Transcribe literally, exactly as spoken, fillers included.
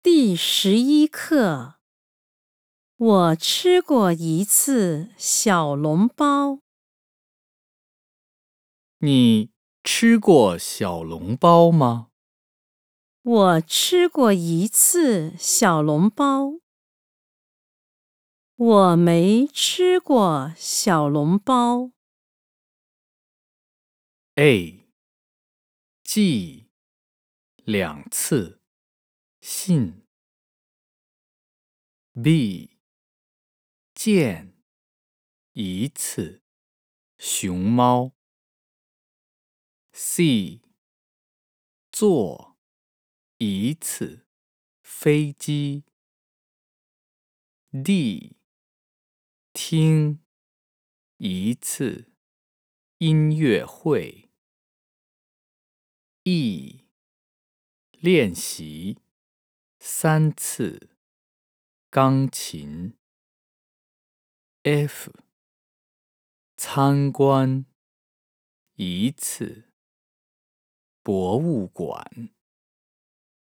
第十一课，我吃过一次小笼包。 你吃过小笼包吗？ 我吃过一次小笼包。我没吃过小笼包。 A. 记两次信。B. 见一次熊猫。C. 坐一次飞机。D. 听一次音乐会。E. 练习三次钢琴。F. 参观一次博物馆。